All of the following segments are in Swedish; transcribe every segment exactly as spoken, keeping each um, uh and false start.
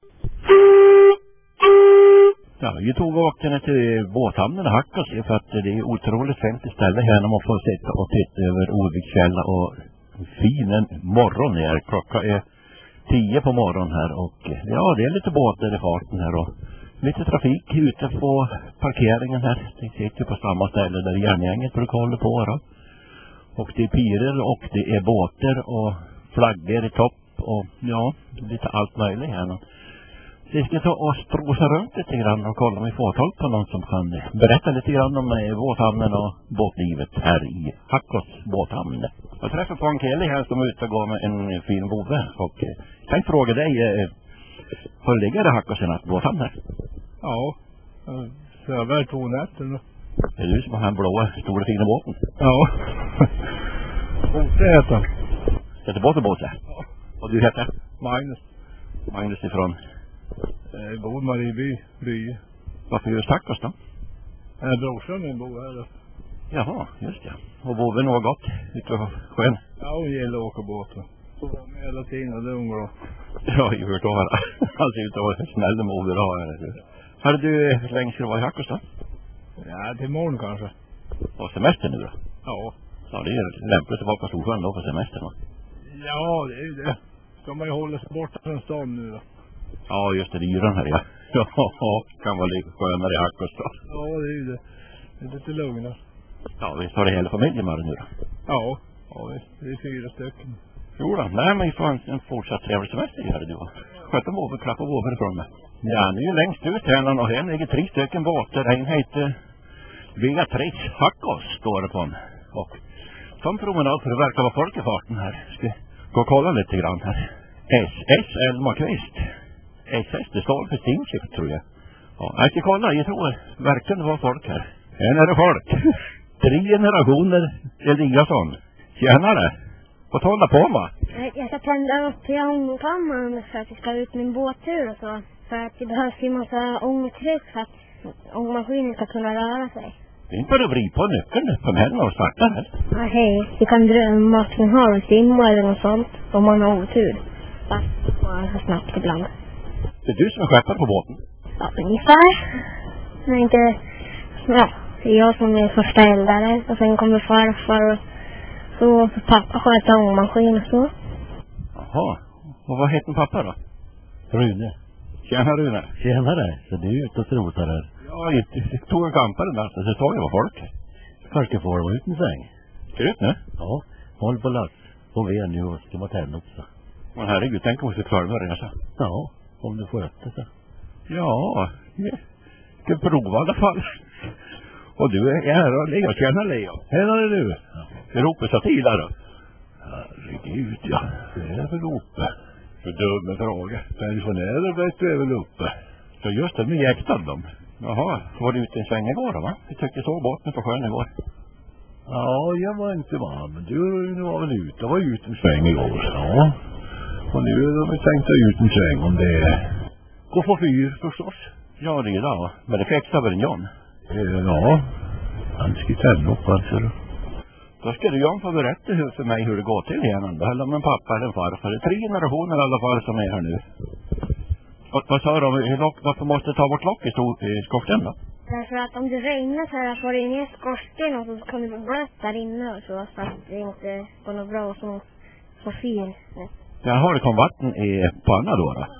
Ja, vi tog och åkte ner till båthamnen i Hackås för att det är otroligt fint ställe här när man får sitta och titta över Ovikskälla och fin morgon här. Klockan är tio på morgonen här och ja, det är lite båtar i farten här och lite trafik ute på parkeringen här. Det sitter på samma ställe där järngänget brukar hålla på då. Och det är pirer och det är båtar och flaggor i topp och ja, lite allt möjligt här. Vi ska ta och strosa runt lite grann och kolla om vi får tag på någon som kan berätta lite grann om båthamnen och båtlivet här i Hackås båthamn. Jag träffar på en kille här som är ute och går med en fin bove och jag tänkte fråga dig, får det ligga i Hackås i natt båthamn här? Ja, så jag var två nätter då. Det är du som har den blåa stora fina båten? Ja. Bote heter han. Heter båten Bote? Ja. Och du heter? Magnus. Magnus ifrån? Jag bor i Marieby by. Varför just Hackås då? Jag brorsan min bor här då. Jaha, just det. Och bor vi något gott ute på sjön? Ja, hon gillar att åka båten. Så var med hela tiden och det är hon bra. Ja, jag förstår. Han ser ut att vara snäll med moder och har. Hade du länge ska du vara i Hackås då? Ja, till morgon kanske. Och semester nu då? Ja. Ja, det är lämpligt att vara på Storsjön då för semestern va? Ja, det är ju det. Ska man ju hålla sig borta från stan nu då. Ja, just det, det är ju den här, ja. Ja, kan vara lite skönare i Hackås då. Ja, det är ju det. Det är lite lugnare. Ja, vi tar det hela familjen med nu då. Ja, ja vi, vi är fyra stycken. Jo då, nej men vi får en, en fortsatt trevlig semester gör det du va. Sköta vågen, klappa vågen ifrån mig. Ja, nu är längst ut här och här ligger tre stycken båtar. En heter Beatrice Hackås står det på den. Och som promenad för det verkar vara folk i farten här. Ska gå och kolla lite grann här. S S Elmarkvist. S S, det står för Steamship tror jag. Ja, jag ska kolla, jag tror verkligen det var folk här. Här är det folk. Tre generationer Eliasson. Tjänare. Vad håller på med? Jag ska tända upp till ångkammaren för att vi ska ut med en båttur och så. För att det behövs ju en massa ångtryck för att ångmaskinen ska kunna röra sig. Det är inte bara att vrida på nyckeln på henne och starta här. Ja, hej. Vi kan drömma att man har en simma eller något sånt om man har otur. Fast man är så snabbt ibland. Det är du som är skeppare på båten? Ja, ungefär. Men inte... Ja, det är jag som är första eldare. Och sen kommer farfar och så. Så pappa sköter ångmaskin och så. Jaha. Och vad heter pappa då? Rune. Tjena Rune. Tjenare. Så du är ute och strotar här? Ja, jag tog en kampare där. Så det står ju vad folk. Kanske får de ut en säng. Ska du ut nu? Ja. Håll på last. På ved nu och ska man tända upp så. Men herregud, tänk om vi ska klara med det resa. Ja. Om du får öppna så. Ja, jag ska prova i alla fall. Och du är här och Leo, tjena Leo. Här är du. Europa sa till där då. Herregud, ja. Det är väl uppe. För dum fråga. Pensionärer vet du är väl uppe. Så just det, nu jäktade de. Jaha, var du ute en sväng igår då va? Vi tyckte så båten på sjön igår. Ja, jag var inte med. Men du, du var väl ute. Jag var ute en sväng igår. Ja. Och nu har vi tänkt ut en sväng om det är... Gå på fyr förstås. Ja, det är det. Men det fixar väl en John? Ja. Han ska tända upp alltså. Då ska du John få berätta hur, för mig hur det går till igen. Det handlar om en pappa eller en farfar. Det är tre generationer i alla fall som är här nu. Och, vad sa du? Varför måste ta bort lock i, i skorsten då? Därför att om det regnar så här får det ner skorsten och så kan det bli blött där inne och så. Så att det inte går något bra som på fyr. Ja, har det kom vatten i panna då då?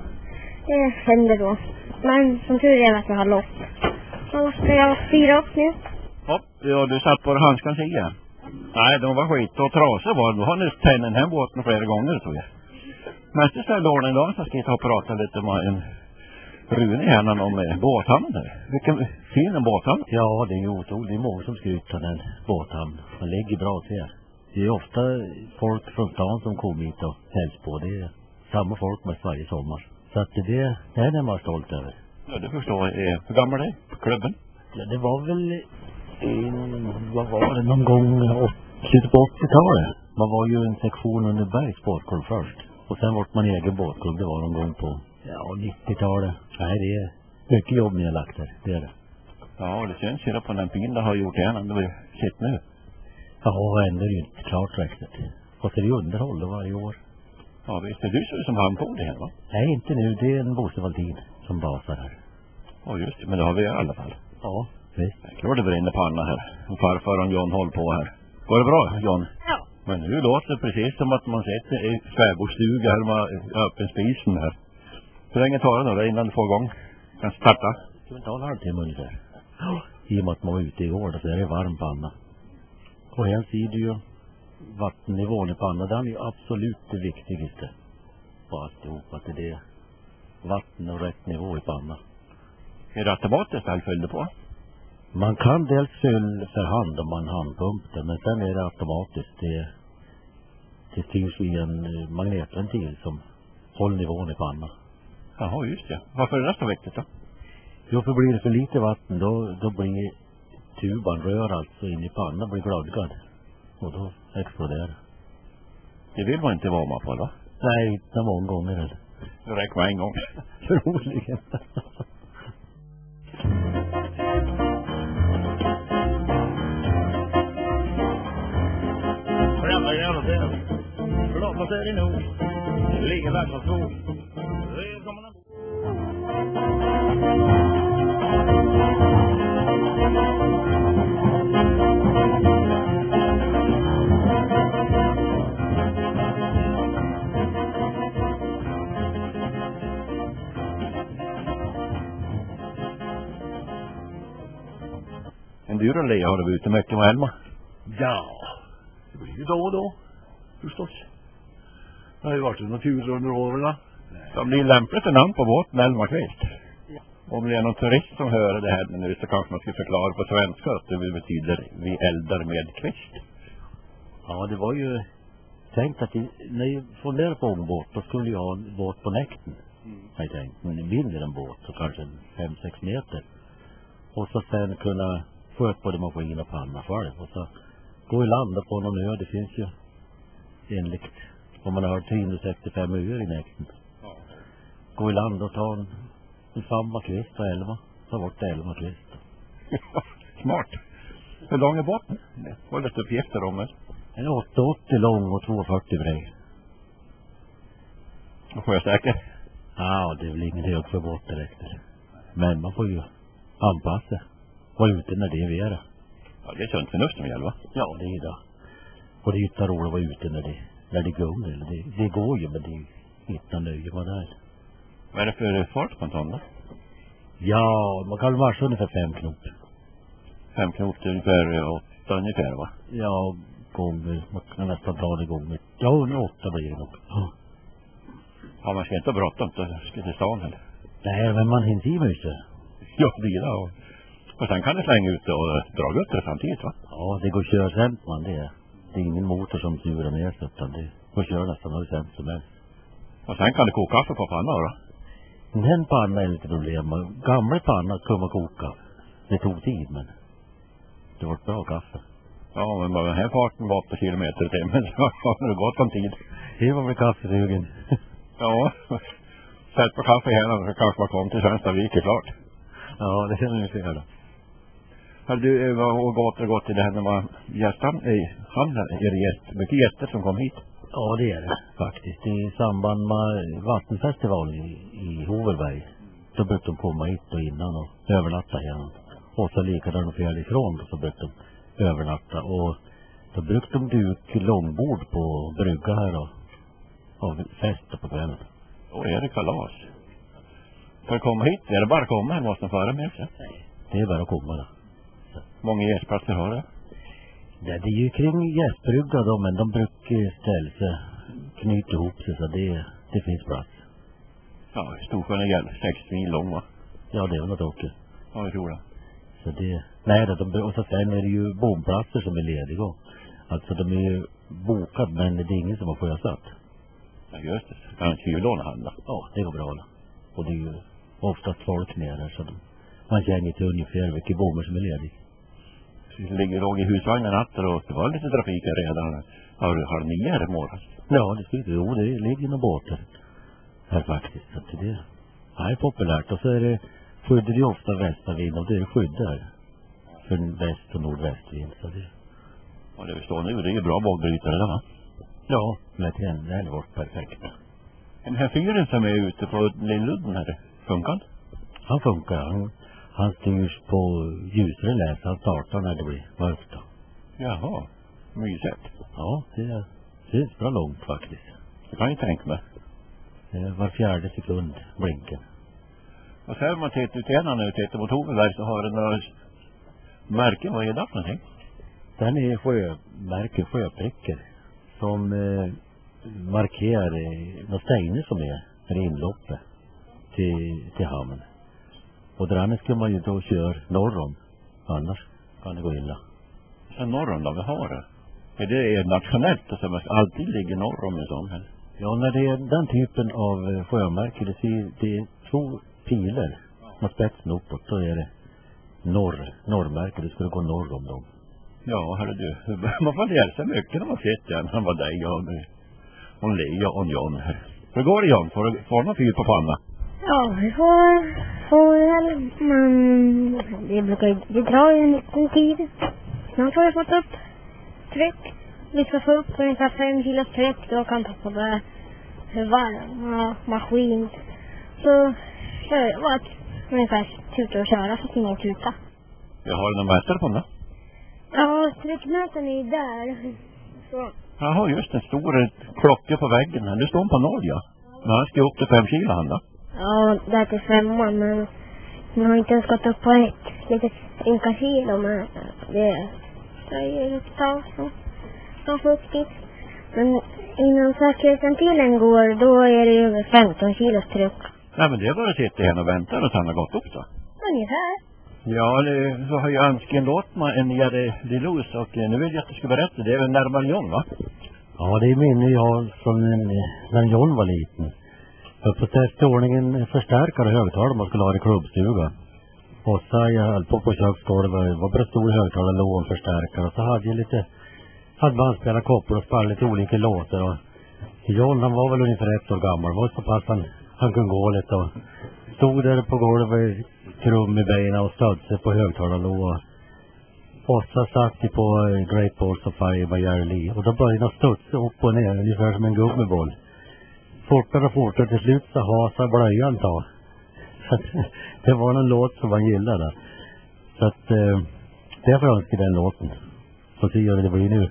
Det händer då. Men som tur är att jag har lock. Så ska jag styra upp nu. Hopp, ja du satt på handskans igen. Nej, de var skit och trasor var. Då har ni tänt den här båten flera gånger tror jag. Men det ställde ordning idag så ska jag ta och prata lite med en Rune här om båthamn där. Vilken fin en båthamn. Ja, det är ju otroligt. Det är många som skryter den båthamn. Den ligger bra till. Det är ofta folk från stan som kommer hit och hälsar på. Det är samma folk med varje sommar. Så att det är det man är stolt över. Ja, det förstår jag. Hur gammal är det? Klubben? Ja, det var väl en, vad var det, någon gång slutet på åttiotalet. Man var ju en sektion under Bergs båtklubb först. Och sen vart man egen båtklubb. Det var någon gång på ja, nittiotalet. Nej, det är mycket jobb ni har lagt där. Det är det. Ja, det känns ju på den bilen det har gjort igen. Det var shit nu. Ja, ändå är det inte klart räknat. Och så är det underhåll varje år. Ja, visst är du så som han på det här, va? Nej, inte nu. Det är en Bosse Valtin som basar här. Ja, just det. Men det har vi i alla fall. Ja, visst. Jag tror det brinner panna här. Och farfar och John håller på här. Går det bra, John? Ja. Men nu låter det precis som att man sitter i svärbordsstuga här med öppen spisen här. Hur länge tar det då innan du får igång? Kan starta? Ska vi ta en halvtimme ungefär? Ja. I och med att man var ute igår, så är det varm panna. Och här ser du ju vattennivån i panna. Den är ju absolut det viktigaste på alltihop. Att det är vatten och rätt nivå i panna. Är det automatiskt all fyllde på? Man kan dels fylla för hand om man handpumpar, men sen är det automatiskt. Det, det styrs i en magnetventil som håller nivån i panna. Jaha, just det. Varför är det så viktigt då? Jo, för blir det för lite vatten då, då blir tuban rör alltså in i pannan, blir glödgad. Och då exploderar. Det vill man inte vara med på, då? Nej, inte många gånger eller. Det räcker med en gång. Troligen. Jävla jävla det. Förlåt, så är det nog. Det ligger där som två. Det är som en... En dyr och le har du varit ute mycket med Elma? Ja, det blir ju då och då. Förstås. Det har ju varit några turer under åren. Det blir lämpligt en namn på båten Elma Kvist. Ja. Om det är någon turist som hör det här nu så kanske man ska förklara på svenska att det betyder vi eldar med kvist. Ja, det var ju tänkt att när jag funderade på en båt då skulle jag ha en båt på näkten. Mm. Jag tänkte, men det mindre en båt så kanske fem sex meter. Och så sen kunna få upp både maskin och panna själv. Och så gå i land på någon ö. Det finns ju enligt om man har trehundrasextiofem öar i näkten. Ja. Gå i land och ta en, en samma kvist och elva. Ta bort elva kvist. Smart. Hur lång är båten? Vad är det uppgifter om det? En åttahundraåttio lång och tvåhundrafyrtio bred. Och får jag säker? Ja, det är väl ingen hög för båt direkt. Men man får ju anpassa. Vara ute när det är vera. Ja, det är sunt förnuft som gäller, va? Ja, det är det. Och det är inte roligt att vara ute när det, när det går. Eller det, det går ju, men det är inte nöje med det här. Vad är det för fart på en ton då? Ja, man kan marscha ungefär fem knop. Fem knop till ungefär åtta ungefär, va? Ja, gånger. Man kan nästan ta det gånger. Ja, åtta blir det nog. Ja. Ja, man ska inte ha bråttom till, till stan heller. Nej, men man hinner i mycket. Ja, vila och... Och sen kan det slänga ut och dra upp det samtidigt, va? Ja, det går kör sämt man det. Det är ingen motor som surar ner sig utan det går kör nästan hur sämt som helst. Och sen kan det koka kaffe på panna då? Den panna är lite problem. Gamla panna kunde man koka. Det tog tid men det var ett bra kaffe. Ja, men med den här farten var åtta kilometer i timmen så har det gått om tid. Det var väl kafferugen. Ja, sätt på kaffe här så kanske man kom till Svenstavik är klart. Ja, det känner vi göra. Har du var gått och gått till det här när man gästan i hamnen? Är det gäst, mycket gäster som kom hit? Ja, det är det faktiskt. I samband med vattenfestivalen i, i Hoverberg. Då brukade de komma hit och innan och övernatta här. Och så likadant fjärde ifrån då, så brukade de övernatta. Och då brukade de duka långbord på brygga här då. Och festa på kvällen. Och är det kalas? För att komma hit, är det bara att komma här måste man föra med sig? Nej, det är bara att komma då. Många gästplatser har det? Ja, det är ju kring gästbrygga då, men de brukar ställa sig, knyta ihop sig så det, det finns plats. Ja, Storsjön är gäll, sex mil lång, va? Ja, det är väl något också. Ja, jag tror det. Så det, nej då, de, och så sen är det ju bomplatser som är lediga. Alltså de är ju bokade, men det är ingen som har sjösatt. Ja, just det. Kan inte ju låna handla. Ja, det går bra då. Och det är ju oftast folk nere så de, man känner till ungefär vilka bommar som är lediga. Det ligger låg i husvagnen natten och det var lite trafik redan. Har, har ni här i morgon? Ja, det skulle jo, det ligger några båtar här faktiskt. Så det är populärt. Och så är det skyddar ju ofta västavind och det är skyddar för väst- och nordvästvind. Så det... Ja, det vi står nu, det är ju bra bågbrytare där, va? Ja, med den. Det hade varit perfekt. Den här fyren som är ute på Lilludden här, funkar han? Han funkar. Han, han styrs på ljusare läs. Han startar när det blir mörkt. Jaha, mysigt. Ja, det är, det är bra långt faktiskt. Det kan jag tänka mig. Det är var fjärde sekund blinken. Och sen om man tittar ut igen nu, tittar mot Hovenberg, så har den några märken. Vad är det för någonting? Den är sjömärken, sjöprickar som eh, markerar eh, några stänger som är när det är inloppet till, till hamnen. Och där ska man ju då köra norr om, annars kan det gå illa. Sen norr om då, vi har det. Är det nationellt och så man alltid ligger norr om en sån här? Ja, när det är den typen av sjömärken, det, ser, det är två pilar med spetsen uppåt, så är det norr, norrmärke, det skulle gå norr om dem. Ja, hörru du, man får lära sig mycket när man sitter här. Han var dig och hon Lea och John här. Hur går det, John? Får du får någon fyr på panna? Ja, vi får, får väl, men det brukar ju, det drar ju en liten tid. Snart har vi fått upp tryck. Vi ska få upp ungefär fem kilos tryck, då kan ta på det varm ja, maskin. Så kör jag bara ungefär tuta och köra så att ingen tuta. Jag har någon mätare på den då? Ja, tryckmätaren är ju där. Så. Jaha, just en stor klocka på väggen här. Nu står hon på noll, ja. Men han ska upp till fem kilo, han då? Ja, där till femman, men man har inte ens gått upp på ett litet enka kilo, men det är ju ett tag så. Så fuktigt. Men innan säkerhetsventilen går, då är det över femton kilos tryck. Nej, men det är bara att sitta här och vänta och han har gått upp då. Ungefär. Ja, det, så har ju önsken låt mig en nere Lilus och nu vill jag att du ska berätta. Det är väl närmare John, va? Ja, det är minne jag från när John var liten. För på testordningen en förstärkare högtalare man skulle ha i klubbstuga. Och så jag höll på på köksgolvet, det var bara stor högtalare, låg en förstärkare. Och så hade jag lite, hade man spelat koppel och spelat lite olika låtar. Och John, han var väl ungefär ett år gammal, var så pass han, han kunde gå lite och stod där på golvet, krum i benen och stödde sig på högtalarlåa. Och så satt de på Great Balls of Fire by Jerry Lee. Och då började han studsa upp och ner, ungefär som en gummiboll. Fortare och fortare, till slut så hasade blöjan ta. Så att, det var en låt som man gillade. Så att eh, därför önskar den låten. Så ser jag det blir nu.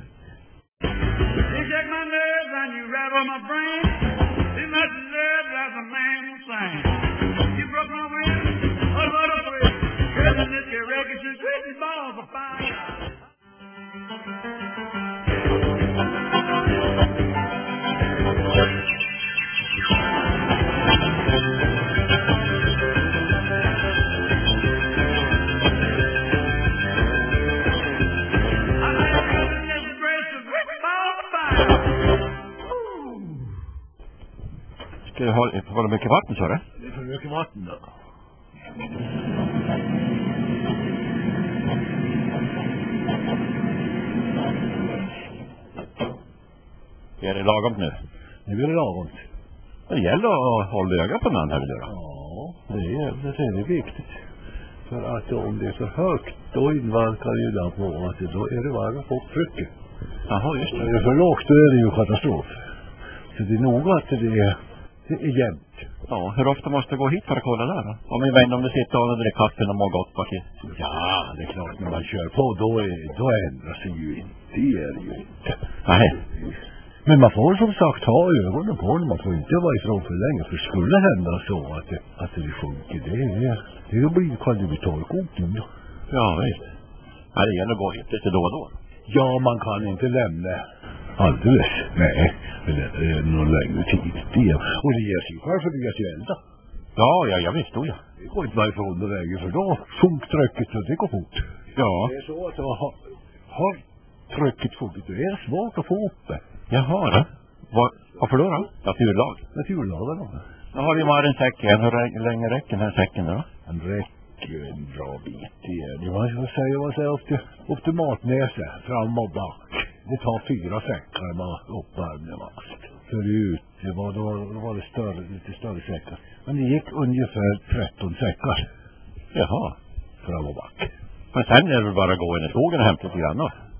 Ska du ha, ha mycket vatten, så det? Det är för mycket vatten då. Är det lagom nu? Det blir lagom. Det gäller att hålla öga på någon här, vill du då? Ja, det är, det är viktigt. För att om det är för högt, då inverkar ju det på att det, då är det varje på trycket. Jaha, just det. Är det för lågt, då är det ju katastrof. Så det är nog att det är, det är jämnt. Ja, hur ofta måste du gå hit för att kolla där då? Om vi vänder om du sitter och dricker kaffe och mår gott bak i. Ja, det är klart, när man kör på, då, är, då ändrar sig ju inte. Det är det ju inte. Nej. Men man får som sagt ha ögonen på det. Man får inte vara ifrån för länge. För skulle det hända så att det, att det sjunker, det är, det blir kvalifitorkokning då. Ja, visst. Ja, det gäller att gå hit lite då och då. Ja, man kan inte lämna alldeles. Nej, eller eh, någon längre tid. Det, och det ger sig själv för det ger sig elda. Ja, ja, jag visste då, ja. Det går inte bara ifrån det läge, för då sjunk trycket så det går fort. Ja. Det är så att det har, har trycket fort. Det är svårt att få upp det. Jaha, det. Vad, varför då då? Naturlag. Naturlagen då. Nu har vi bara en säck igen. Hur länge räcker den här säcken då? Den räcker en bra bit. Det är, vad säger man säger upp till, upp till Matnäse, fram och back. Det tar fyra säckar med uppvärmning mast. Förut, det var, då, då var det större, lite större säckar. Men det gick ungefär tretton säckar. Jaha. Fram och back. Men sen är det väl bara att gå in i skogen och hämta lite grann då?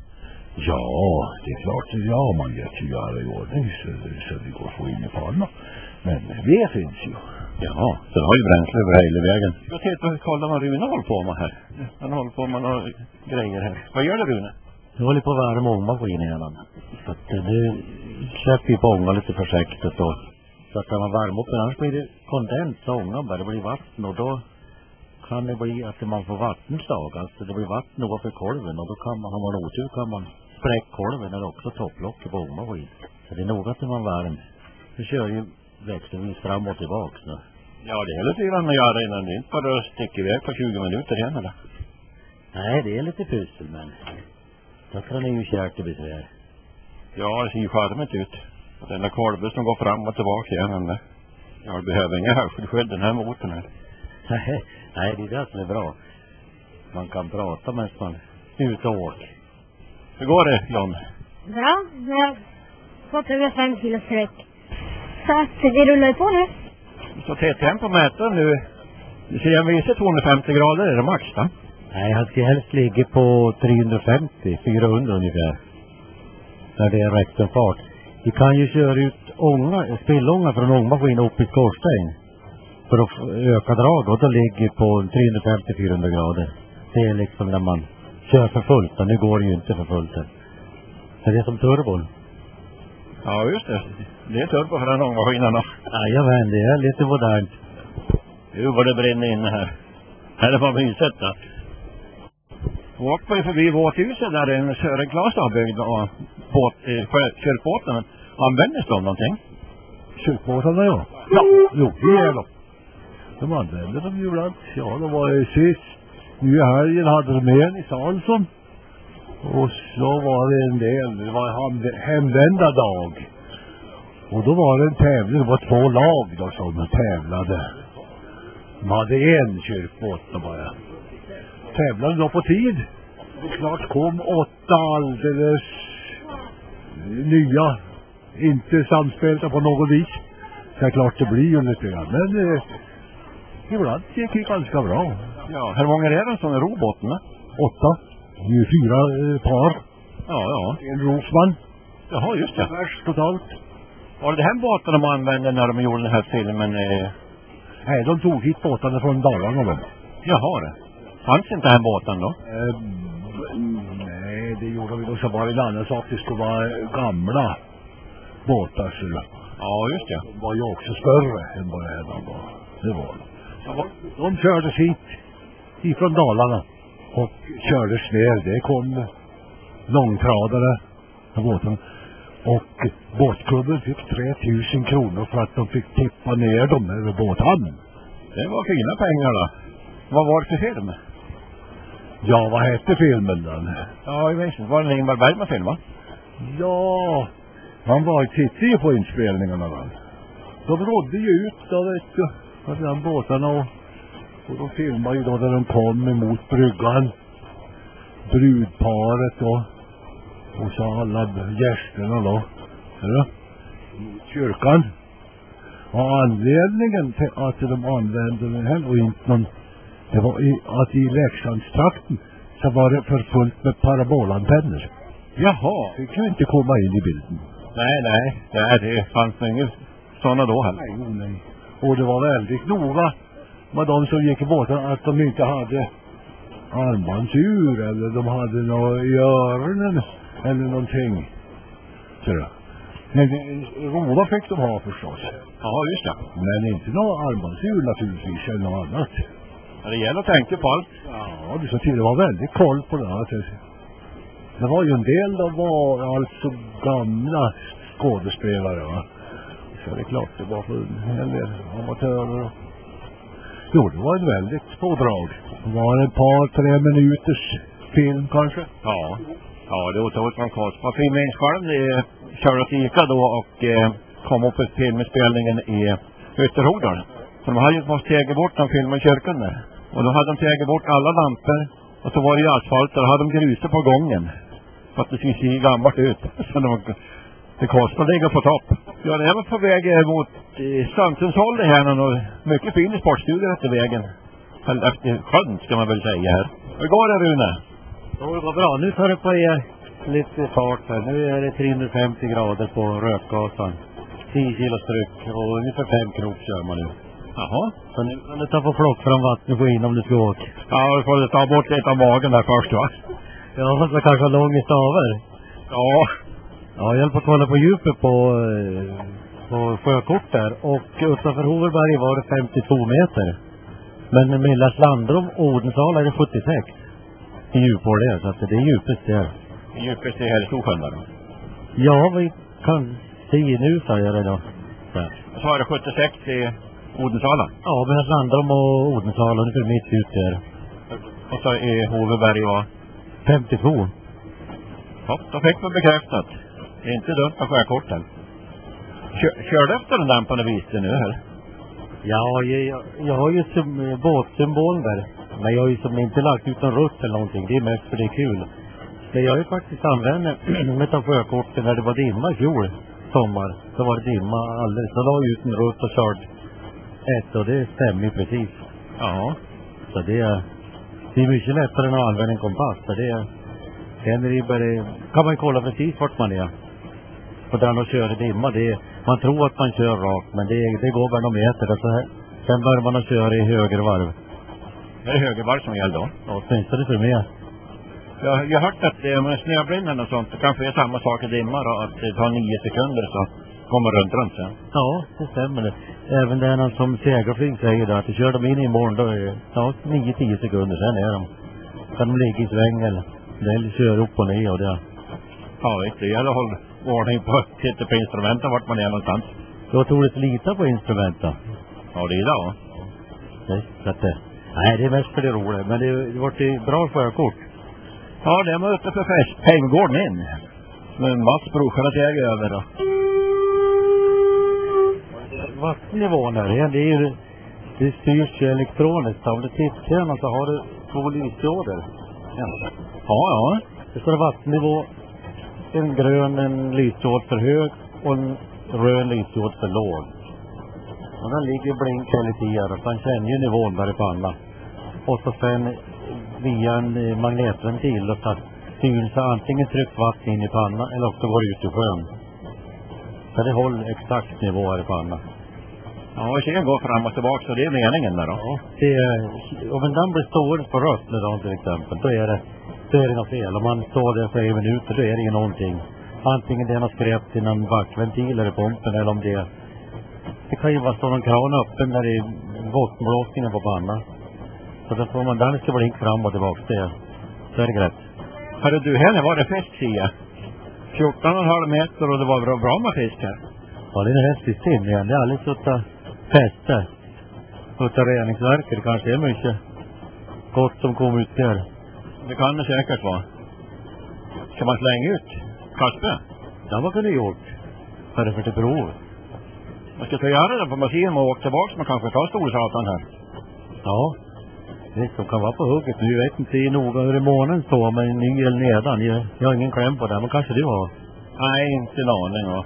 Ja, det är klart. Det har man gett ju göra i ordning så, så det går att få in i panna. Men det finns ju. Ja, så har ju bränsle över hela vägen. Jag tittar och kollar vad Rune håller på med här. Han håller på med några grejer här. Vad gör du, Rune? Jag håller på att värma ångmaskinen igen. Så att det släpper ju på ånga lite försiktigt då. Så att när man värmer upp den, annars blir det kondens och ångan bara, det blir vatten och då kan det bli att man får vattenslag. Alltså det blir vatten ovanför kolven och då kan man, har man otur kan man spräcka kolven eller också topplocket på ångmaskinen. Så det är noga att man värmer. Det kör ju växelvis fram och tillbaka. Så. Ja, det är lite grann att göra innan det inte bara sticker iväg på tjugo minuter igen eller? Nej, det är lite pussel men då kan det ju kärt i besvär. Ja, det ser ju charmigt ut. Den där kolven som går fram och tillbaka igen. Men jag behöver inga hörselskydd den här motorn här. Nej, nej, det är det som är bra. Man kan prata medan man är ute och åker. Hur går det, John? Bra, jag har fått över fem kilo sträck. Så att det rullar ju på nu. Så tätt hem på mätaren nu. Du ser jag visar tvåhundrafemtio grader, är det max då? Nej, han ska helst ligga på trehundrafemtio, fyrahundra ungefär. När det är rätt fart. Vi kan ju köra ut ånga, spillånga från ångmaskinen upp i skorsten. För att öka drag och då ligger på trehundrafemtio till fyrahundra grader. Det är liksom när man kör för fullt. Nu går det ju inte för fullt. Så det är som turbon. Ja, just det. Det är turbo för den ångmaskinen då. Jajamän, det är lite modernt. Nu var det brinner inne här. Här är vad mysigt då. Åker vi förbi båthuset där en Sören Klas har byggd och båt, eh, kyrkbåten. Användes de någonting? Kyrkbåtarna, ja. Ja, jo, det är de. De använder dem ju ibland. Ja, de var ju sist. Nu i helgen hade de en i Salsson. Och så var det en del. Det var en hemvända dag. Och då var det en tävling. Det var två lag då som tävlade. De hade en kyrkbåt då bara. Tävlade då på tid. Och snart kom åtta alldeles nya. Inte samspelta på något vis. Så är klart det blir ju lite grann. Men eh, ibland gick det ganska bra. Ja, hur många är det som är robåten? Åtta. Det är fyra eh, par. Ja, ja. En rorsman. Jaha, just det. Värst totalt. Var det här båten de använde när de gjorde den här filmen? Eh... Nej, de tog hit båtarna från Dalarna då. Jaha, det. Fanns inte den båten då? Eh, nej, det gjorde vi då. Så var det en annan sak. Det skulle vara gamla båtar. Så. Ja, just det. De var ju också större än vad det här var. Det var de. Ja, de kördes hit ifrån Dalarna och kördes ner. Det kom långtradare på båten. Och båtklubben fick tre tusen kronor för att de fick tippa ner dem över båthamn. Det var fina pengar då. Vad var det för film? Ja, vad hette filmen då? Ja, jag vet inte. Var det en Ingmar Bergman-film va? Ja, han var tittade ju på inspelningarna då. De rådde ju ut då, vet du. På den båtarna och, och de filmade ju då där de kom emot bryggan. Brudparet då. Och så alla gästerna då. Ja. Kyrkan. Och anledningen till att de använde den här och inte någon, det var i, att i Leksandstrakten så var det för fullt med parabolantenner. Jaha. Fick ju inte komma in i bilden. Nej, nej. Nej, det fanns inget sådana då heller. Nej, nej. Och det var väldigt noga med de som gick i båten att de inte hade armbandsur eller de hade något i öronen eller någonting. Så då. Men rova fick de ha förstås. Ja, just det. Men inte någon armbandsur naturligtvis eller något annat. Ja, det gäller att tänka på allt. Ja, det så till det var väldigt koll på det här. Det var ju en del av var alltså gamla skådespelare va. Så det är klart det var för en del amatörer. Jo, det var en väldigt pådrag. Det var ett par, tre minuters film kanske. Ja, ja det otroligt man kost. Vad fin minns själv det körde till Ica då och eh, kom upp ett filminspelningen i Ytterhogdal. Så de hade ju måste täga bort den filmen i kyrkan där. Och då hade de tägat bort alla lampor. Och så var det ju asfalt och då hade de grusat på gången. För att det skulle se gammalt ut. Så de, det kostade ligga på topp. Ja, det är väl på väg mot eh, Sandsunshåll här. Och mycket fin sportstudier efter vägen. Eller efter sjön ska man väl säga här. Hur går det Rune? Ja, det var bra. Nu tar det på er lite fart här. Nu är det trehundrafemtio grader på rökgasan. tio kilo tryck och ungefär fem knop kör man nu. Jaha. Så nu kan du ta på flock fram vatten och gå in om du ska åka. Ja, vi får ta bort lite av magen där först, va? Ja, fast det kanske har lång i stavar. Ja. Ja, jag hjälper att kolla på djupet på, eh, på sjökort där. Och utanför Hoverberg var det femtiotvå meter. Men med Lars Landrum och Odensala är det sjuttiosex. I djupår det, så att det är djupest där. Djupest i Hällsjön där då? Ja, vi kan se nu, säger jag det då. Där. Så har det sjuttiosex i Odensala? Ja, med Lars Landrum och Odensala, det är mitt ut där. Och så i Hoverberg var femtiotvå. Ja, då fick man bekräftat. Det är inte dumt på sjökorten. Kör, körde efter den dampande visen nu, eller? Ja, jag, jag, jag har ju som båtsymbol där. Men jag har ju som inte lagt ut en rutt eller någonting. Det är mest för det är kul. Men jag har ju faktiskt använt med av sjökorten när det var dimma i fjol. Sommar. Så var det dimma alldeles. Så la jag ut en rutt och körde ett. Och det stämmer ju precis. Ja. Så det är, det är mycket lättare än att använda en kompass. Så det är, sen är det bara, kan man kolla precis vart man är. Och där man kör i dimma, det är, man tror att man kör rakt, men det, det går bara några meter. Så här, sen börjar man att köra i höger varv. Det är högervarv som gäller då? Ja, åtminstone för mig. Jag, jag har hört att det med snöblinden och sånt, det kanske är samma sak i dimma då, att det tar nio sekunder så kommer runt runt sen. Ja, det stämmer det. Även det är någon som segerflyg säger då, att de kör dem in i morgon då är det, ja, nio till tio sekunder, sen är de. Kan de ligga i sväng eller, eller köra upp och ner och det. Ja, det gäller att hålla ordning på, titta på instrumenten vart man är någonstans. Jag tror det lita på instrumenten. Ja, det är det, va? Nej, så att det, nej, det är mest för det roliga, men det, det var ett bra sjökort. Ja, det var ute för fest. Hängården in. Med Mats brorsan äger över då. Vattennivån här, det är ju, det styrs ju elektroniskt. Om du tittar så har du två lysjorder. Ja, ja. Det står vattennivå. En grön, en lysjord för hög och en röd lysjord för låg. Och den ligger blink hela tiden. Man känner ju nivån där i pannan. Och så sen via en magnetventil så styr så antingen tryckt vatten in i pannan eller också går ut i sjön. Så det håller exakt nivå här i pannan. Ja, och sen går fram och tillbaka, så det är meningen där då. Ja, det är, om en damm blir stående på rött med dem till exempel, då är det, då är det något fel. Om man står där för en minuter, då är det ju någonting. Antingen det är något skräp till någon backventil eller pumpen, eller om det det kan ju vara stå någon kran öppen när det är bottenblåsningen på pannan. Så då får man den ska blink fram och tillbaka det. Så är det rätt. Hörde du, henne var det fisk, Sia? fjorton komma fem meter och det var bra, bra med fisk här. Ja, det är en hästig sim igen. Det är alldeles utav fäste. Utav reningsverket. Det kanske är mycket gott som kom ut där. Det kan det säkert vara. Ska man slänga ut Kasper? Ja, vad kunde gjort? För det för det prov. Man ska ta göra det på maskinen och åka tillbaka. Man kanske tar storsatan här. Ja. Det som kan vara på hugget. Nu vet inte i noga hur det månen står, men ny eller nedan. Jag, jag har ingen kläm på det, men kanske du har. Nej, inte en aning. Ja.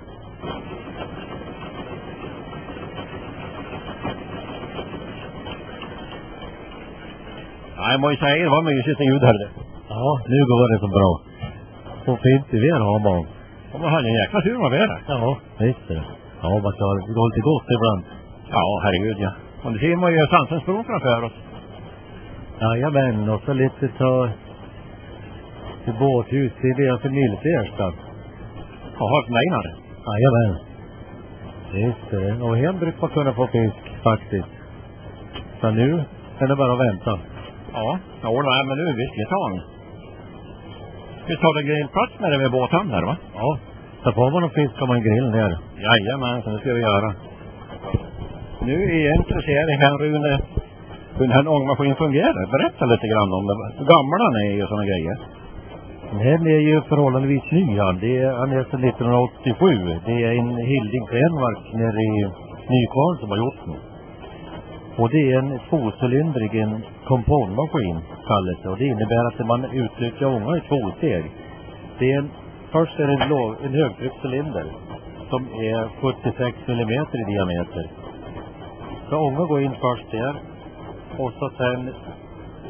Nej, jag måste säga, det var mysigt ljud här. Ja, nu går det så bra. Så fint det är har man. Och man hade en jäkla tur med det. Ja, visst det. Ja, man ska gå lite gott ibland. Ja, herregud, ja. Och det ser man ju Sansens bro framför oss. Jajamän, och så lite ta till båthus, det är det för Nilsjärstad. Jaha, för mig när. Jajamän. Visst det. Och hem brukar man kunna få fisk faktiskt. Så nu är det bara att vänta. Ja, ja nej, men nu är vi tag. Vi tar det grillplats när det är båthamn här, va? Ja, så får man och fiskar man grill ner. Jajamän, så det ska vi göra. Nu är jag intresserad här, Rune, hur den här ångmaskinen fungerar. Berätta lite grann om det. Hur gammal han är och sådana grejer. Den här är ju förhållandevis ny. Han, det är, han är sedan nittonhundraåttiosju. Det är en Hilding Klenmark nere i Nykvarn som har gjort den. Och det är en tvåcylindrig, en komponmaskin kallas det. Och det innebär att man utnyttjar ånga i två steg. Det är en, först är det en, låg, en högtryckscylinder som är sjuttiosex millimeter i diameter. Så ånga går in först där. Och så sen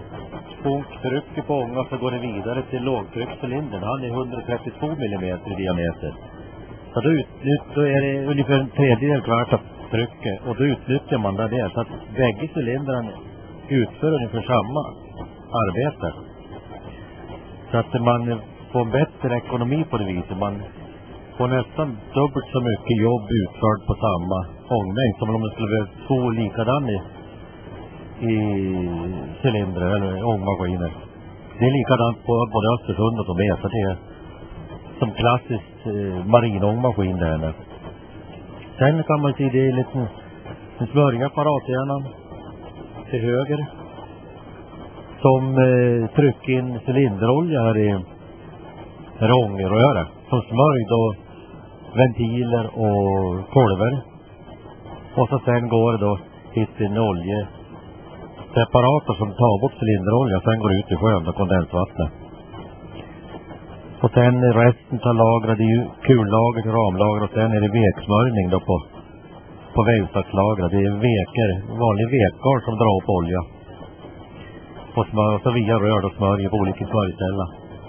maxpunkt trycker på ånga så går det vidare till lågtryckscylindern. Han är hundratrettiotvå millimeter i diameter. Så då, utnytt, då är det ungefär en tredjedel kvart av trycket och då utnyttjar man där det. Så att bägge cylindrarna utför ungefär samma arbete. Så att man får en bättre ekonomi på det viset. Man får nästan dubbelt så mycket jobb utfört på samma ångmängd som om man skulle vara två likadan i, i cylindrar eller ångmaskiner. Det är likadant på både Östersund och Tobé, så det är som klassisk eh, marinångmaskin där nu. Sen kan man se det är lite en smörjapparat gärna till höger som eh, trycker in cylinderolja här i ångröret som smörj då ventiler och kolver. Och så sen går det då hit en oljepreparator som tar bort cylinderolja. Sen går det ut i sjön och kondensvattnet. Och sen resten tar lagrad i kullager till ramlager. Och sen är det veksmörjning då på, på vävsakslager. Det är veker, vanlig vekgar som drar upp olja. Och, smör, och så via rör och smörjer på olika smörjställen.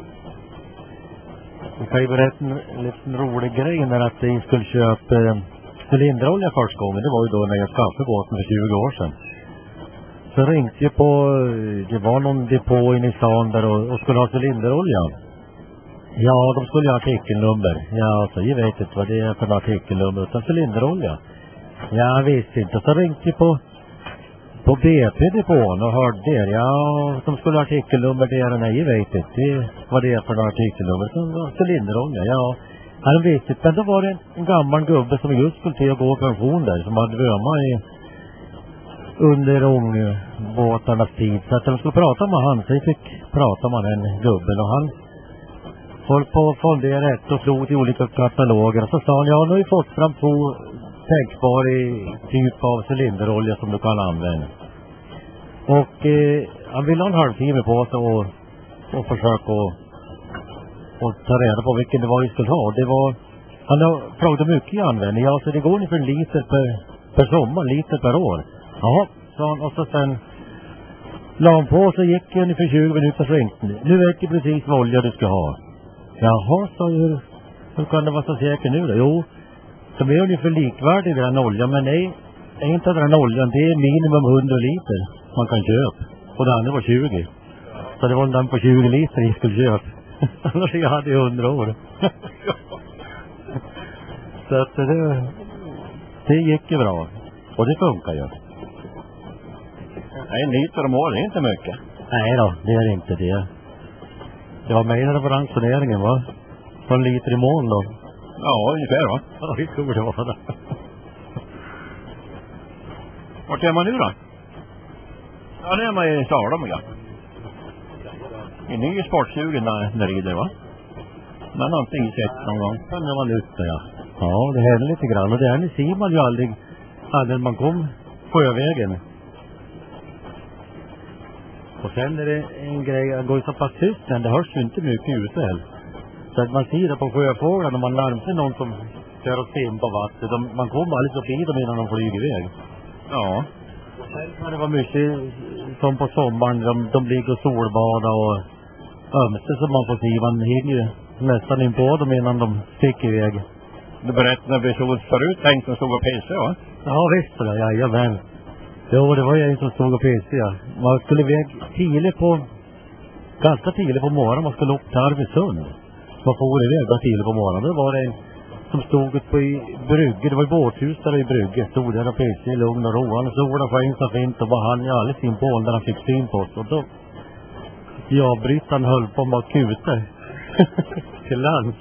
Vi kan ju berätta en liten rolig grej när att jag skulle köpa eh, cylinderolja första gången. Det var ju då när jag skaffade båten för tjugo år sedan. Så ringde jag på, det var någon depå i Nissan där och, och skulle ha cylinderolja. Ja, de skulle ha artikelnummer. Ja, så jag vet inte vad det är för artikelnummer utan cylinderolja. Ja, jag visste inte. Så ringde jag på på B P-depån och hörde det. Ja, de skulle ha artikelnummer där. Nej, jag vet inte det, vad det är för artikelnummer. Så var cylinderolja, ja. Han visste inte. Men då var det en, en gammal gubbe som just skulle till att gå på pension där. Som hade vöma i under ångbåtarnas tid. Så att de skulle prata med han. Så jag fick prata med den gubben. Och han höll på att fundera rätt och slog i olika kataloger. Och så sa han, ja, nu har vi fått fram två tänkbar typ av cylinderolja som du kan använda. Och eh, han ville ha en halvtimme på sig och, och försöka och, och ta reda på vilken det var vi skulle ha. Det var, han har frågat mycket i användning. Ja, så det går ungefär en liter per, per sommar, liter per år. Ja, sa han. Och så sen la han på så gick det ungefär tjugo minuter så ringde. Nu vet jag precis vad olja du ska ha. Jaha, sa jag, hur, hur kan det vara så säker nu då? Jo, de är ungefär likvärdiga den oljan, men nej, inte den oljan, det är minimum hundra liter man kan köpa. Och den andra var tjugo. Så det var den på tjugo liter jag skulle köpa. Annars jag hade ju hundra år. Så att det, det gick ju bra. Och det funkar ju. En liter om året är inte mycket. Nej då, det är inte det. Det var mer på ransoneringen, va? På en liter i mån då. Ja, ungefär, va? Ja, det tror det var det. Vart är man nu då? Ja, nu är man i Salom, ja. I ny sportsugen när det rider, va? Man har inte insett någon gång. Ja, det var nytt, ja. Ja, det händer lite grann. Och det här ser man ju aldrig, aldrig man kom sjövägen. Och sen är det en grej, jag går ju så pass tyst, men det hörs ju inte mycket ute heller. Så att man ser det på sjöfåglarna, när man larmar sig någon som kör och sim på vattnet. De, man kommer aldrig förbi dem innan de flyger iväg. Ja. Och sen kan det vara mycket som på sommaren, de, de ligger och solbada och ömse som man får se. Man hinner ju nästan in på dem innan de sticker iväg. Du berättade när vi såg förut, en som stod och pissade, va? Ja, visst det, jajamän. Jo, det var ju en som stod och pissade, ja. Man skulle iväg tidigt på, ganska tidigt på morgonen, man skulle upp till Arvidsund. Man får iväg där tidigt på morgonen. Då var det en som stod på i brygge, det var i båthus där i brygge. Stod där och pissade i lugn och ro. Han stod och skäng så fint och var han ju alldeles in på när han fick syn på oss. Och då, ja, Bryttan höll på med att kuta till lands.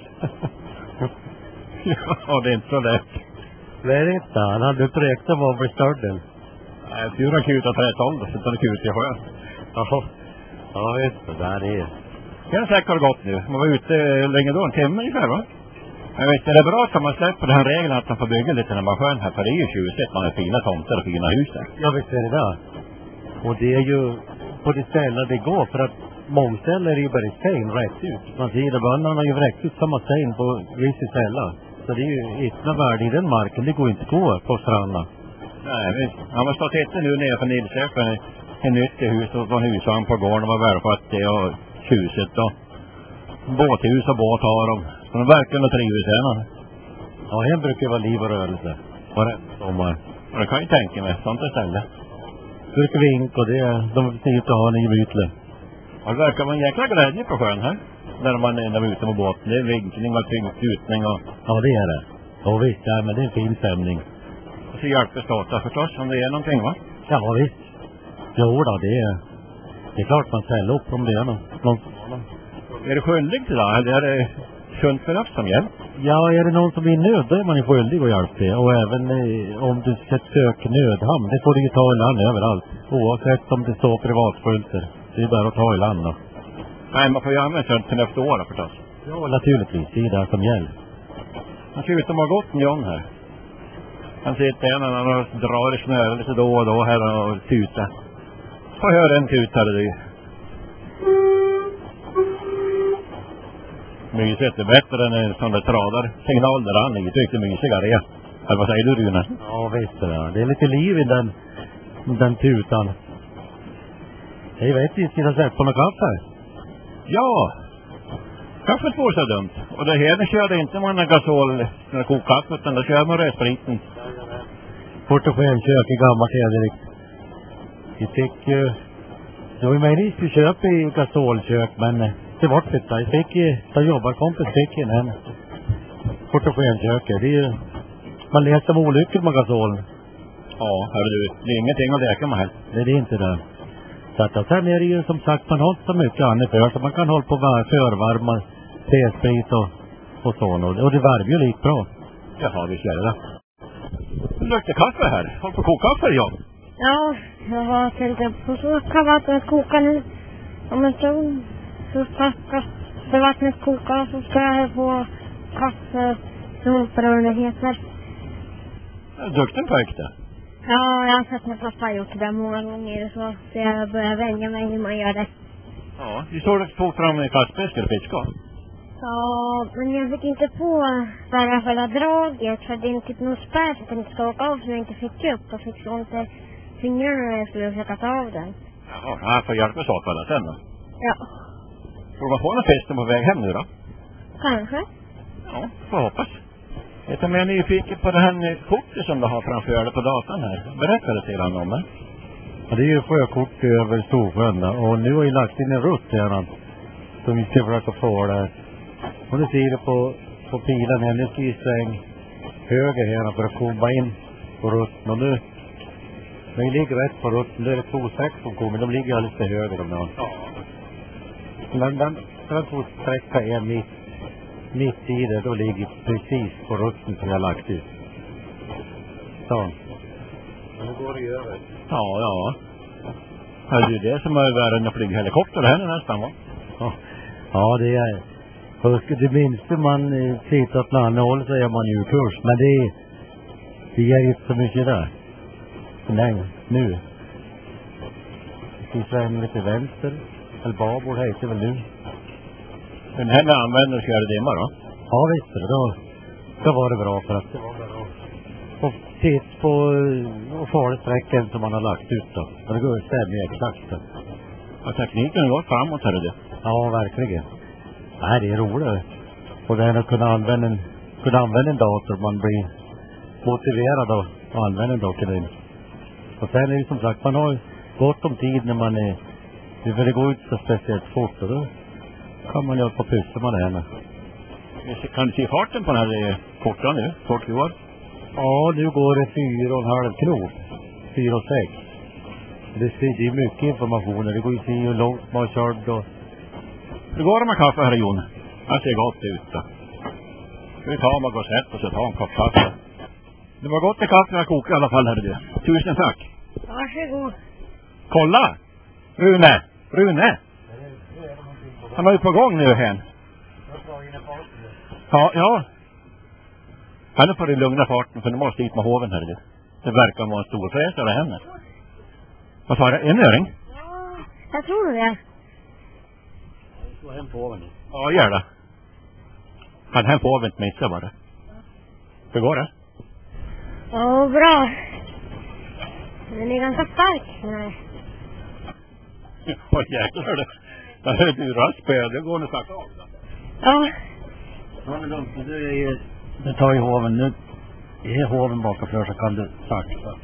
Ja, det är inte så lätt. Det är inte, han hade projekt att vara förstörden. Nej, fyra kuta tretton, så tar det kuta i sjön. Jaha, ja just det, där är. Den säkert har gått nu. Man var ute länge då, en timme ungefär, va? Jag vet, är det bra att man släpper den här regeln att man får bygga lite när man sjön här? För det är ju tjusigt, man har fina tomter och fina hus där. Ja, visst är det där. Och det är ju på det ställen det går, för att många ställen är ju bara sten rätt ut. Man ser det, bönderna har ju rätt ut samma sten på vissa ställen. Så det är ju inte värde i den marken, det går inte att gå på stranden. Nej, visst. Han var stått inte nu nere för Nilsöpen. En nytt hus och från husan på gården var välfattig och tjusigt då. Båthus och båt har de. Så de verkligen trivs henne. Ja, här brukar vara liv och rörelse. Varje sommar. Och det kan jag tänka mig, sånt är ställe. Brukar vink och det, de ser ut att ha en i bytle. Ja, det verkar vara en jäkla glädje på sjön här. När man är där ute på båten. Det är vinkling och utning och... Ja, det är det. Ja, visst, ja, men det är en fin stämning. Och så hjälper staten förstås om det är någonting, va? Ja, visst. Jo då, det är... Det är klart man ställer upp om det är någon. någon... Är det skyldig till det? Eller är det sunt förnuft som hjälp? Ja, är det någon som är i nöd, då är man ju skyldig att hjälpa det. Och även eh, om du ska söka nödhamn, det får du ju ta i land överallt. Oavsett om det står privatskylter. Det är bara att ta i land då. Nej, man får ju använda sunt förnuft åra förstås. Ja, naturligtvis. Det är det som gäller. Han ser ut som har gått en John här. Han sitter en annan och drar i snöre lite då och då här och tuta. Får höra en tut här det. Mysigt är bättre än en sån där tradar. Signal där han ligger. Tyckte mysigare är. Eller vad säger du, Rune? Ja, visst är det. Det är lite liv i den, den tutan. Jag vet inte, ska jag sätta på något kaffe? Ja! Kaffet vore så dumt. Och det här körde inte man en gasol när det kokar kaffe, utan då kör man rödspriten. Fort och kök i gammalt Erik. Vi fick ju... Det var ju mig att köpa i gasolkök, men det var inte. Jag fick ju... Så jobbarkompis fick en en. Fort och kök. Det är ju... Man läser om olyckor med gasol. Ja, hör du. Det är ingenting att leka med här. Nej, det är inte det. Så att sen är det ju som sagt, man har inte så mycket annat för. Så man kan hålla på att förvarma tesprit och, och sånt. Och det värmer ju lika bra. Jaha, vi ser det. Du luktar kaffe här. Håll på att koka kaffe, ja. Ja, jag var tänkte på så ska vattnet koka nu. Om en stund så ska ska vattnet koka och så ska jag få kaffe som heter. Är du duktig på äkta? Ja, jag har sett min pappa gjort det många gånger så, så jag börjar vänja mig hur man gör det. Ja, vi såg att tog fram en kastbäsk eller fiska. Ja, men jag fick inte på bara själva draget för det är inte typ någon spärr så att den inte ska åka av så jag inte fick upp och fick så inte fingrarna när jag skulle försöka ta av den. Ja, jag får hjälpa sak alla sen då. Ja. Får man få någon festen på väg hem nu då? Kanske. Ja, får hoppas. Jag är mer nyfiken på det här kortet som du har framför dig på datorn här. Berätta lite grann om det. Ja, det är ju sjökort över Storsjön och nu har jag lagt in en rutt här så vi ska försöka få det. Och nu ser du på, på pilen här, nu ska vi sväng höger här för att komma in på rutten. Och nu, när vi ligger rätt på rutten, då är det två sex som kommer, de ligger alldeles till höger de där. Ja. Men den, den två sträcka är mitt, mitt i det, då ligger precis på rutten som jag har lagt ut. Så. Och nu går det över. Ja, ja. Det är ju det som är värre än att flyga helikopter här nu nästan, va? Ja, ja det är... För det minsta man eh, sitter åt någon håll så är man ju kurs. Men det, det ger inte så mycket där. Nej, nu. Vi svänger lite vänster. Eller babord heter väl nu. Den här använder och kör dimma då? Ja visst, då, då var det bra för att det var bra. Och titt på och faresträcken som man har lagt ut då. Och det går att stämma exakt då. Ja, tekniken går framåt här är det. Ja, verkligen. Nej, det är roligt. Och det är att kunna använda en, kunna använda en dator. Man blir motiverad att använda en dator. Och sen är det som sagt, man har gott om tid när man är... Det går inte så speciellt fort och då kan man ju på pyssla med det här. Kan du se farten på den här kortan nu? fyrtio år? Ja, nu går det fyra och en halv knop. Fyra och sex. Det är mycket information. Det går ju att se hur långt man har kört och... Hur går det med kaffe här, Jon? Jag ser gott ut då. Vi tar mig och sätt och så tar en kopp kaffe. Det var gott med kaffe jag kokar i alla fall här du. Tusen tack. Varsågod. Kolla! Rune! Rune! Han var ju på gång nu här. Ja, ja. Han får du lugna farten för nu måste hit med hoven här du. Det verkar vara en stor fräsare henne. Vad sa du? En öring? Ja, jag tror det. Slå hem på hoven. Ja, gör det. Han hem på hoven inte missa bara. Hur går det? Ja, bra. Den är ganska stark. Nej. Vad jäklar det. Det här är du raspö. Det går nu sagt av. Ja. Ja, men då, du, är, du tar i hoven nu. I hoven bakom för så kan du sakta.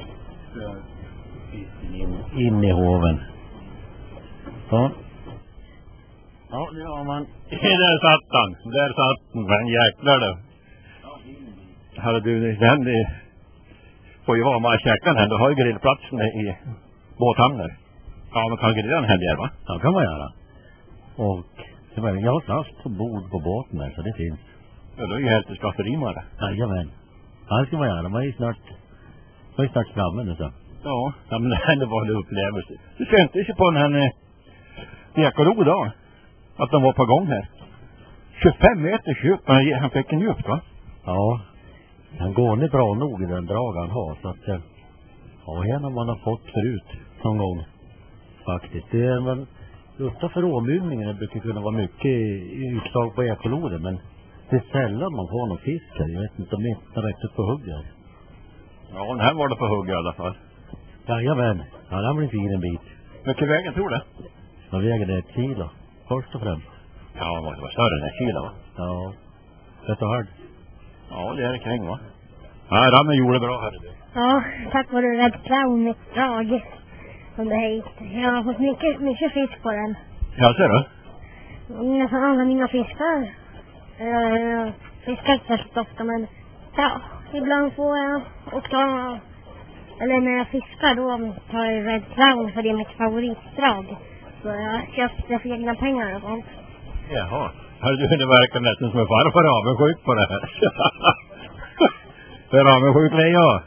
In, in i hoven. Så. Ja, nu har man. Där satt han. Där satt han. Men jäklar det. Hade du den det får ju vara med käkan här. Du har ju grillplatsen i båthamnar. Ja, man kan grilla den här där, va? Ja, kan man göra. Och jag har plats på bord på båten där, så det finns. Ja, då är ju helt ett skafferimare. Jajamän. Ja, det ska man göra. Man är ju snart, man är ju snart framme nu så. Ja, ja men det här var en upplevelse. Du kände sig på den här ekolo då. Att de var på gång här. tjugofem meter djup. Han fick en djup, va? Ja. Han går ner bra nog i den drag han har. Så att, ja, här har man har fått förut någon gång. Faktiskt. Det är man, utanför åmynningen det brukar kunna vara mycket utslag på ekoloden. Men det är sällan man får någon fisk här. Jag vet inte om det är rätt på hugg här. Ja, den här var det på hugg i alla fall. Jajamän. Ja, den blir fin en bit. Mycket vägen tror du? Vad väger det? Ett kilo. Först och främst. Ja, det var större än ett kilo, va? Ja. Rätt och hörd. Ja, det är det kring, va? Ja, rammen gjorde bra här. Ja, tack vare Red Clown ett drag. Som det heter. Jag har fått mycket, mycket fisk på den. Ja, ser du? Nästan alla mina fiskar. Uh, fiskar inte särskilt ofta, men ja, ibland får jag och ta, eller när jag fiskar då tar jag Red Clown för det är mitt favoritdrag. Så jag köpte för egna pengar och sånt. Jaha. Hör du, det verkar nästan som en farfar avundsjuk på det här. Det är avundsjuk det jag.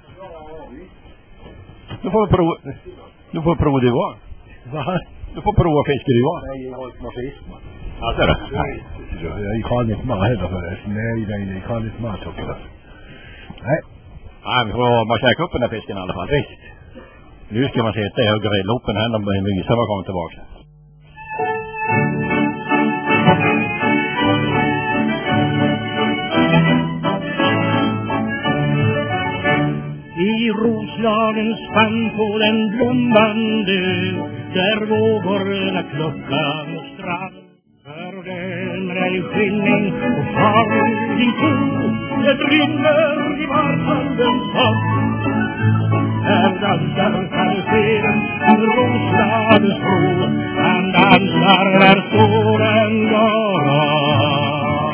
Du får prova. Du får prova det va? Va? Du får prova fiskar det va? Nej, jag har inte någon fisk. Ja, ser du? Nej, jag kan inte med heller förresten. Nej, nej, jag kan inte med också. Nej. Nej, vi får bara käka upp den där fisken i alla fall. Visst. Nu ska man sitta i och grilla upp den här när man mysa var kommer tillbaka. I Roslagens spann på den blommande där vågorna kluckar strand. För den är skilning och far din sol. Det rinner i markandens hand. Här dansar kaliferen Roslagens bro. Han dansar där solen går.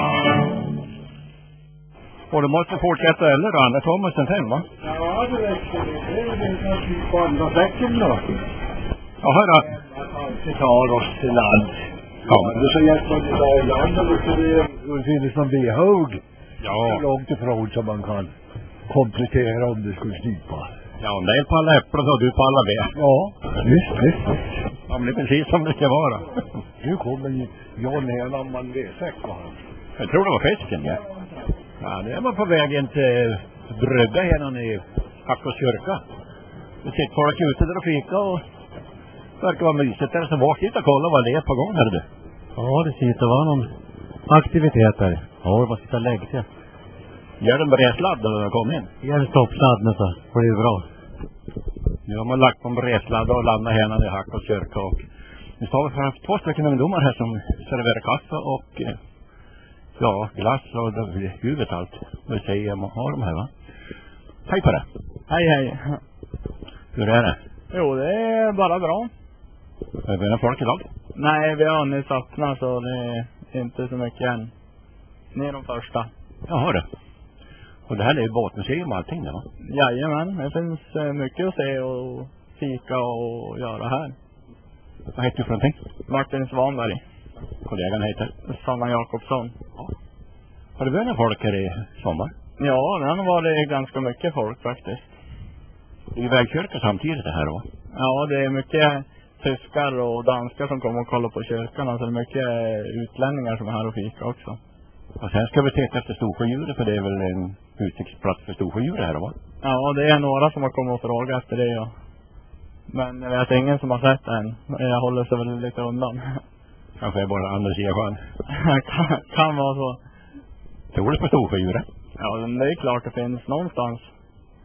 Och du måste fortsätta eller då, annars har man sen hem, va? Ja, det räcker. Det är kanske på andra säcken då. Jaha då. Vi tar oss till land. Ja. Det är så jättebra där i landet så det finns någon behåg. Ja. Långt ifrån som man kan komplettera om det skulle snipa. Ja, om det är på alla äpplen så du på alla ben. Ja, visst, visst, visst. Ja, men det är precis som det ska vara. Nu kommer John Helanman V-säck va? Jag tror det var fisken, ja. Ja, nu är man på väg in till brygga här i Hackås kyrka. Det sitter folk ute där och fika och det verkar vara mysigt där. Så var hit och kolla vad det är på gång här du. Ja, det ser ut att vara någon aktivitet där. Ja, det var sitta och lägga sig. Gör en bredsladd när de kommer in. Gör en stoppsladd nu så. Det blir bra. Nu har man lagt på en bredsladd och landat här i Hackås kyrka. Och nu står vi för två stycken ungdomar här som serverar kaffe och ja, glass och huvudet allt. Vi säger man har de här, va? Hej på det. Hej, hej. Hur är det? Jo, det är bara bra. Är det folk idag? Nej, vi har nyss öppnat så det är inte så mycket än. Ni är de första. Jaha det. Och det här är ju båtmuseum och allting, va? Jajamän, det finns eh, mycket att se och fika och göra här. Vad heter du för någonting? Martin Svanberg. Kollegan heter? Sanna Jakobsson. Ja. Har du vunnit folk här i sommar? Ja, den var det ganska mycket folk faktiskt. Det är ju vägkyrka samtidigt det här då? Ja, det är mycket tyskar och danskar som kommer och kollar på kyrkan. Alltså det är mycket utlänningar som är här och fika också. Och sen ska vi titta efter Storsjödjuret för det är väl en utsiktsplats för Storsjödjuret här, va? Ja, det är några som har kommit och frågat efter det, ja. Men jag vet ingen som har sett än. Jag håller sig väl lite undan. Kanske är bara andra sidan sjön. kan, kan vara så. Tror du på Storsjödjuret? Ja, men det är klart det finns någonstans.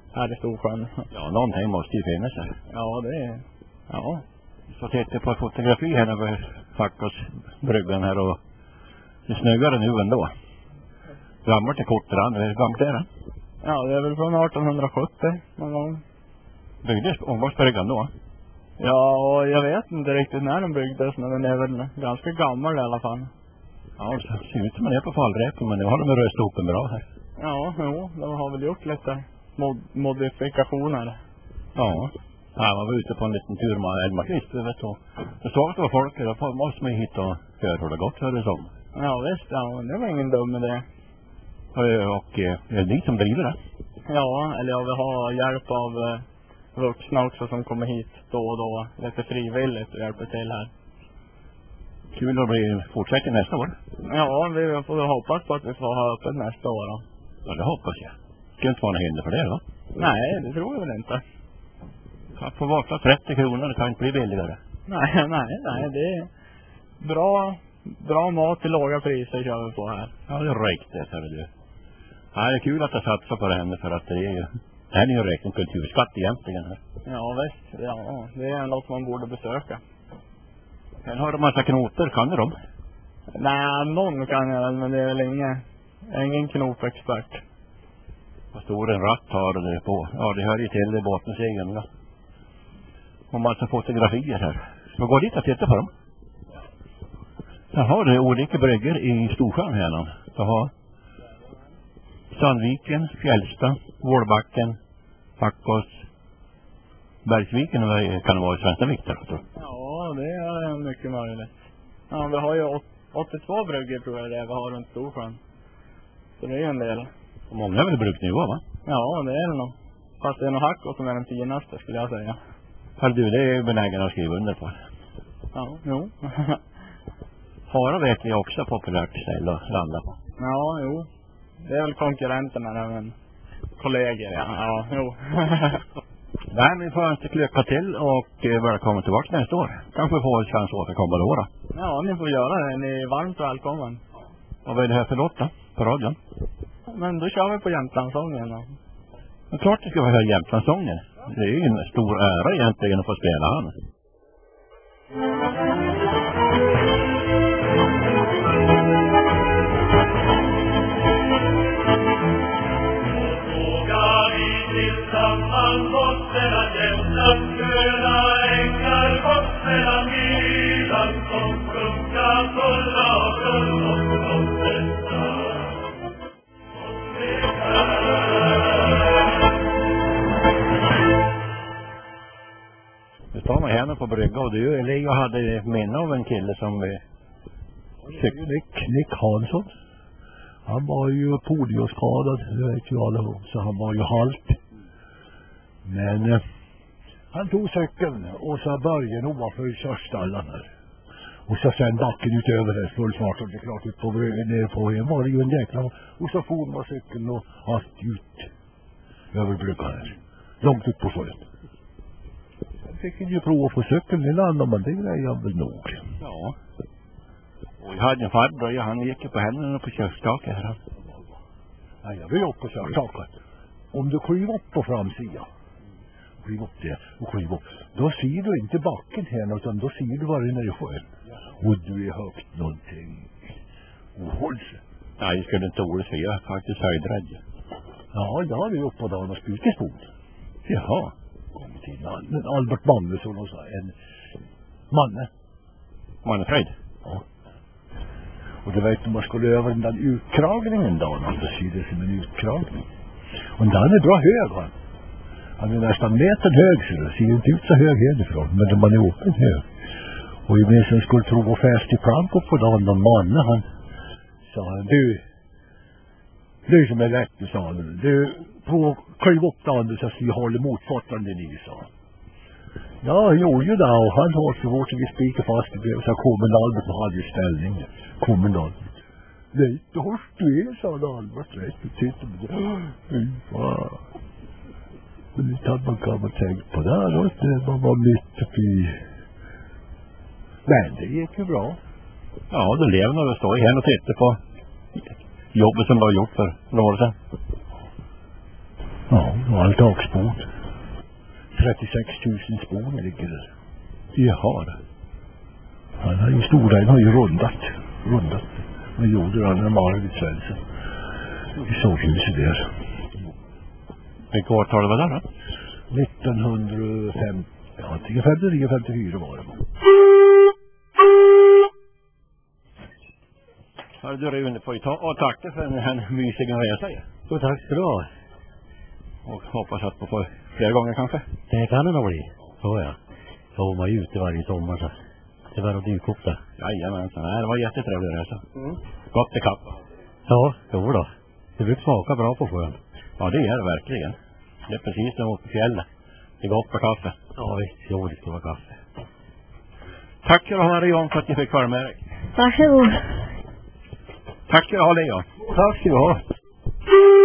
här i Storsjön. Ja, någonting måste ju finnas här. Ja, det är... Ja. Så tittar jag på ett fotografi här över Fackåsbryggan här och det är snyggare nu ändå. Gammalt är kortare, det är gammalt är det. Ja, det är väl från arton sjuttio någon gång. Byggdes omgångsbryggan då? Ja, och jag vet inte riktigt när den byggdes, men den är väl ganska gammal i alla fall. Ja, det ser ut som man är på fallräpen, men nu har de röst ihop en bra här. Ja, jo, de har väl gjort lite mod- modifikationer. Ja. Ja, man var ute på en liten tur med Elmarkvist, vet du. Jag såg att det var folk, då måste man hitta och höra hur det gått för det som. Ja, visst, ja, det var ingen dum idé. Och, och är det ni som driver det? Ja, eller jag vill ha hjälp av eh, vuxna också som kommer hit då och då, lite frivilligt och hjälper till här. Kul att bli fortsätter nästa år. Ja, vi får hoppas på att vi får ha öppet nästa år då. Ja, det hoppas jag. Det ska inte vara några hinder för det, va? Nej, det tror jag väl inte. Att få vara trettio kronor, det kan inte bli billigare. Nej, nej, nej, det är bra, bra mat till låga priser kör vi på här. Ja, det är riktigt, hörru du. Ja, det är kul att jag satsar på det här för att det är ju... Det här är ju räknat kulturskatt egentligen här. Ja, visst. Ja, det är något man borde besöka. Sen har de massa knoter, kan du dem? Nej, någon kan jag, men det är väl ingen, ingen knopexpert. Vad stor en ratt har det på? Ja, det hör ju till i båtmuseum, ja. Och massa fotografier här. Ska vi gå dit och titta på dem? Jaha, det är olika brygger i Storsjön här nu. Jaha. Sandviken, Fjällsta, Vårbacken, Fackås, Bergsviken kan det vara i Svenska Viktor. Ja, det är mycket möjligt. Ja, vi har ju åttiotvå brygger tror jag det är vi har runt Storsjön. Så det är ju en del. Och många är väl bruksnivå, va? Ja, det är det nog. Fast det är nog Hackås som är den finaste skulle jag säga. Hör du, det är ju benägen att skriva under på. Ja, jo. Fara vet vi också populärt ställe att landa på. Ja, jo. Det är väl konkurrenterna där, men kollegor, ja. Ja, jo. Nej, men vi får inte lycka till och eh, välkommen tillbaka nästa år. Kanske får vi chans att återkomma då då. Ja, ni får göra det. Ni är varmt välkommen. Och vad är det här för låt då? På radion? Men då kör vi på Jämtlandssången då. Men klart det ska vara här Jämtlandssången. Det är ju en stor ära egentligen att få spela han. Tillsammans bottena Jämtland, gröna ängar, bottena myran som sjunga fulla av grund och flottesta. Nu står man här på brygga och du, eller jag hade minne av en kille som eh, Nick, Nick Hansson. Han var ju polioskadad, det vet ju alla om, så han var ju halt. Men eh, han tog cykeln och så började ovanför körstallan här. Och så sen backen utöver här, full fart, och det är klart ut på ner på en var det ju en jäkla. Och så for man cykeln och haft ut över bryggan här. Långt ut på sjön. Sen fick han ju prova på cykeln, det landade man, det grejade väl nog. ja. Och jag hade en farbror, ja, han gick på händerna på kökstaket här. Nej, jag vill upp på kökstaket. Om du kliver upp på framsidan, kliv upp det och kliv upp, då ser du inte backen här, utan då ser du vad det är i sjön. Och du är högt någonting. Och håll sig. Nej, jag skulle inte ordet säga, jag är faktiskt höjdrädd. Ja, jag hade ju upp på dagen och spjutespod. Jaha. Kom till mannen, Albert Magnusson och så en manne. Manfred? Ja. Och det vet du, man skulle över den där utkragningen då, och då ser det som en utkragning. Och den är bra hög, han. Han är nästan metern hög, så det ser inte ut så hög härifrån, men man är uppe hög. Och jag minns att jag skulle tro och fäst i plank upp på dagen, någon man, han sa han, du, du som är rätt, sa han, du, på kliv upp dagen, du så vi håller motfattande ni, sa han. Ja, han gjorde ju det, och han har så vårt vi spikar fast det blev så kommunalt och hade ju ställning, kommunalt. Nej, då har du sa han, Albert, rätt, du tittar på det. Fy fan. Men det hade man gammalt tänkt på där, då, det man var mitt uppe i. Men det gick ju bra. Ja, då lever när du står här och tittar på jobbet som du har gjort för några år sedan. Ja, det var en dagsbot. trettiosex tusen spån ligger det. Jaha. Han har ju stora, han har ju rundat. Rundat. Men gjorde han när Marit Svensson. I sovhuset där. Vilka årtal var det då? nittonhundrafem. Ja, femtionio femtiofyra var det. Hörru du Rune, får ju ta och tacka för en mysiga resa. Så tack ska du ha. Och hoppas att få flera gånger kanske. Det kan det nog bli. Så ja. Jag var ju ute varje sommar så. Det var att dyka upp där. Jajamensan, det var jättetrevlig resa. Mm. Gott i kapp. Ja, jo då. Det brukar smaka bra på sjön. Ja, det är det verkligen. Det är precis som åt på fjället. Det är gott på kaffe. Ja visst, jo det ska vara kaffe. Tack ska du ha Leon för att jag fick vara med dig. Varsågod. Tack ska du ha Leon. Tack ska du ha.